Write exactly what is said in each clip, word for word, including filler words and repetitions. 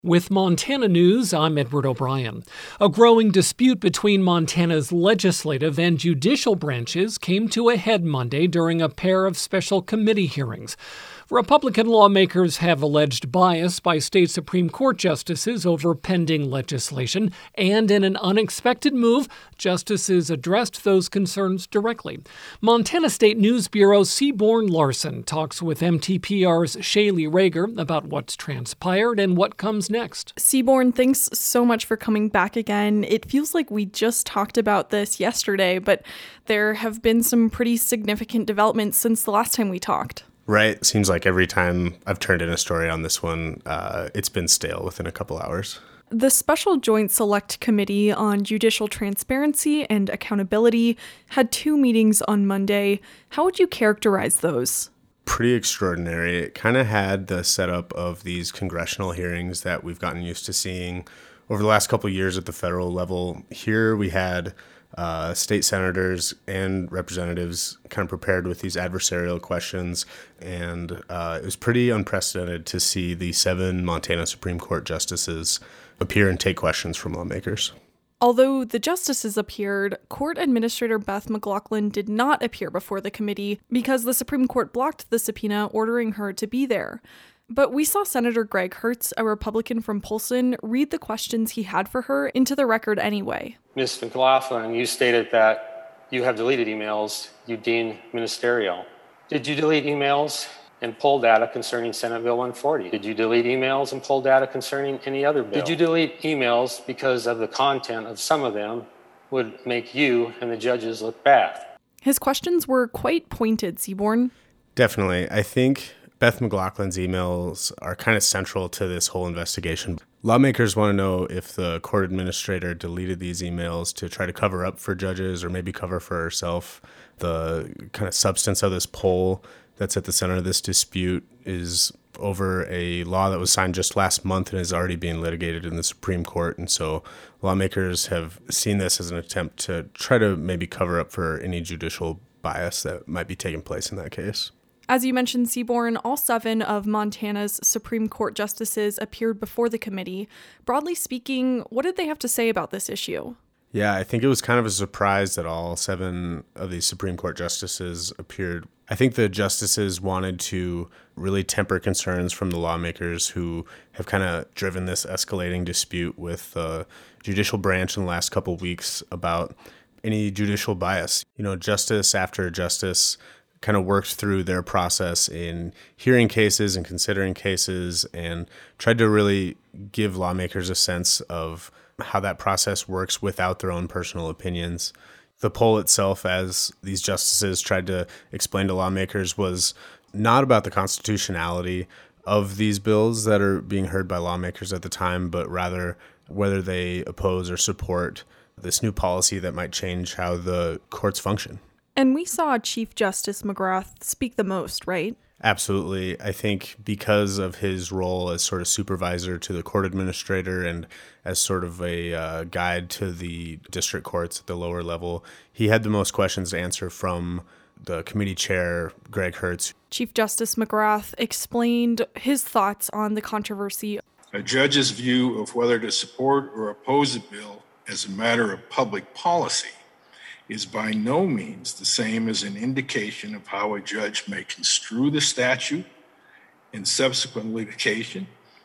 With Montana News, I'm Edward O'Brien. A growing dispute between Montana's legislative and judicial branches came to a head Monday during a pair of special committee hearings. Republican lawmakers have alleged bias by state Supreme Court justices over pending legislation, and in an unexpected move, justices addressed those concerns directly. Montana State News Bureau Seaborn Larson talks with M T P R's Shaylee Rager about what's transpired and what comes next. Seaborn, thanks so much for coming back again. It feels like we just talked about this yesterday, but there have been some pretty significant developments since the last time we talked. Right. Seems like every time I've turned in a story on this one, uh, it's been stale within a couple hours. The Special Joint Select Committee on Judicial Transparency and Accountability had two meetings on Monday. How would you characterize those? Pretty extraordinary. It kind of had the setup of these congressional hearings that we've gotten used to seeing over the last couple of years at the federal level. Here we had uh, state senators and representatives kind of prepared with these adversarial questions, and uh, it was pretty unprecedented to see the seven Montana Supreme Court justices appear and take questions from lawmakers. Although the justices appeared, Court Administrator Beth McLaughlin did not appear before the committee because the Supreme Court blocked the subpoena ordering her to be there. But we saw Senator Greg Hertz, a Republican from Polson, read the questions he had for her into the record anyway. Miz McLaughlin, you stated that you have deleted emails you deem ministerial. Did you delete emails and pull data concerning Senate Bill one forty? Did you delete emails and pull data concerning any other bill? Did you delete emails because of the content of some of them would make you and the judges look bad? His questions were quite pointed, Seaborn. Definitely. I think Beth McLaughlin's emails are kind of central to this whole investigation. Lawmakers want to know if the court administrator deleted these emails to try to cover up for judges or maybe cover for herself. The kind of substance of this poll that's at the center of this dispute is over a law that was signed just last month and is already being litigated in the Supreme Court. And so lawmakers have seen this as an attempt to try to maybe cover up for any judicial bias that might be taking place in that case. As you mentioned, Seaborn, all seven of Montana's Supreme Court justices appeared before the committee. Broadly speaking, what did they have to say about this issue? Yeah, I think it was kind of a surprise that all seven of these Supreme Court justices appeared. I think the justices wanted to really temper concerns from the lawmakers who have kind of driven this escalating dispute with the judicial branch in the last couple of weeks about any judicial bias. You know, justice after justice kind of worked through their process in hearing cases and considering cases and tried to really give lawmakers a sense of how that process works without their own personal opinions. The poll itself, as these justices tried to explain to lawmakers, was not about the constitutionality of these bills that are being heard by lawmakers at the time, but rather whether they oppose or support this new policy that might change how the courts function. And we saw Chief Justice McGrath speak the most, right? Absolutely. I think because of his role as sort of supervisor to the court administrator and as sort of a uh, guide to the district courts at the lower level, he had the most questions to answer from the committee chair, Greg Hertz. Chief Justice McGrath explained his thoughts on the controversy. A judge's view of whether to support or oppose a bill as a matter of public policy is by no means the same as an indication of how a judge may construe the statute in subsequent litigation,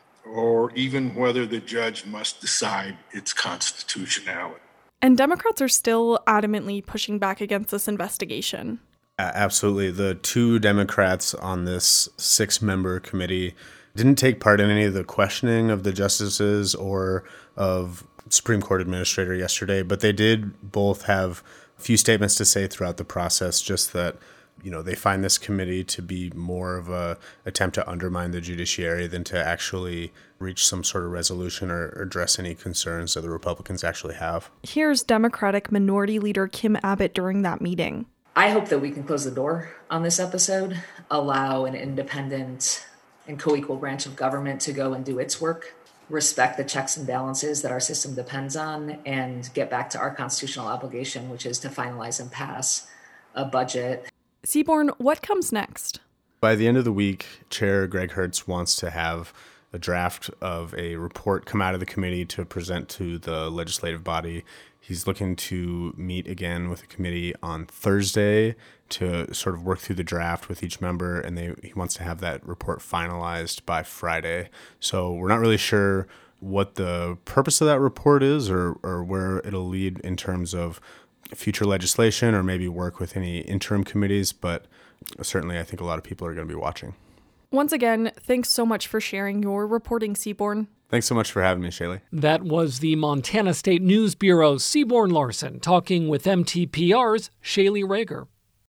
or even whether the judge must decide its constitutionality. And Democrats are still adamantly pushing back against this investigation. Absolutely. The two Democrats on this six-member committee didn't take part in any of the questioning of the justices or of Supreme Court Administrator yesterday, but they did both have a few statements to say throughout the process, just that, you know, they find this committee to be more of a attempt to undermine the judiciary than to actually reach some sort of resolution or address any concerns that the Republicans actually have. Here's Democratic Minority Leader Kim Abbott during that meeting. I hope that we can close the door on this episode, allow an independent and co-equal branch of government to go and do its work, respect the checks and balances that our system depends on, and get back to our constitutional obligation, which is to finalize and pass a budget. Seaborn, what comes next? By the end of the week, Chair Greg Hertz wants to have a draft of a report come out of the committee to present to the legislative body. He's looking to meet again with the committee on Thursday to sort of work through the draft with each member, and they, he wants to have that report finalized by Friday. So we're not really sure what the purpose of that report is or, or where it'll lead in terms of future legislation or maybe work with any interim committees, but certainly I think a lot of people are going to be watching. Once again, thanks so much for sharing your reporting, Seaborn. Thanks so much for having me, Shaylee. That was the Montana State News Bureau's Seaborn Larson talking with M T P R's Shaylee Rager.